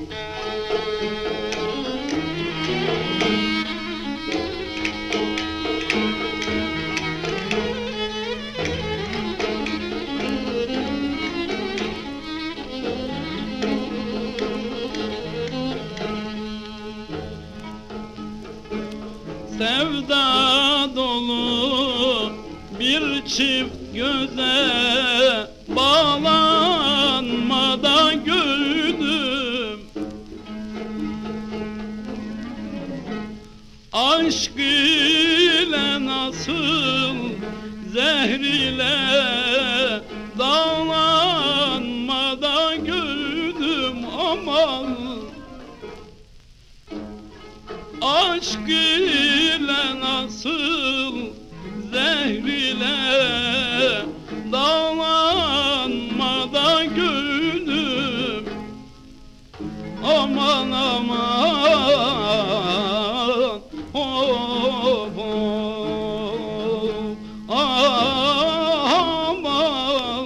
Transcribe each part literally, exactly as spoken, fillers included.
Sevda dolu bir çift göze bağlanmada güldüm. Aşk ile nasıl zehr ile dağlanmada güldüm aman. Aşk ile nasıl zehr ile dağlanmada güldüm. Aman aman, of of, aman.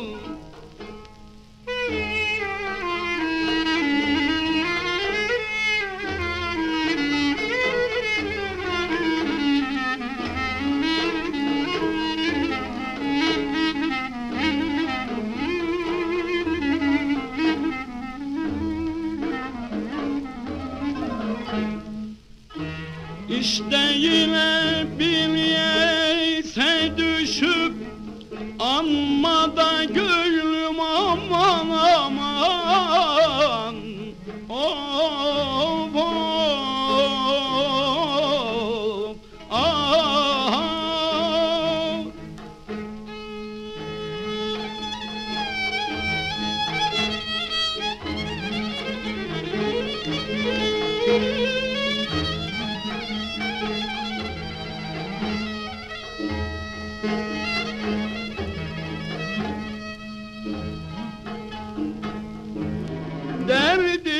İşte yine bir yeyse düşüp anmada gönlüm aman aman. Of of, ah. Derdi